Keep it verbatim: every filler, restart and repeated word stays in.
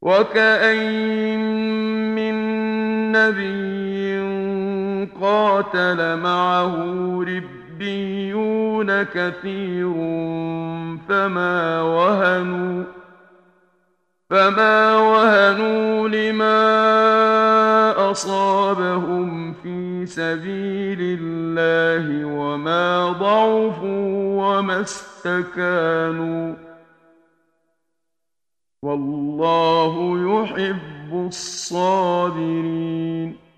وكأين من نبي قاتل معه ربيون كثير فما وهنوا فما وهنوا لما أصابهم في سبيل الله وما ضعفوا وما استكانوا والله يحب الصابرين.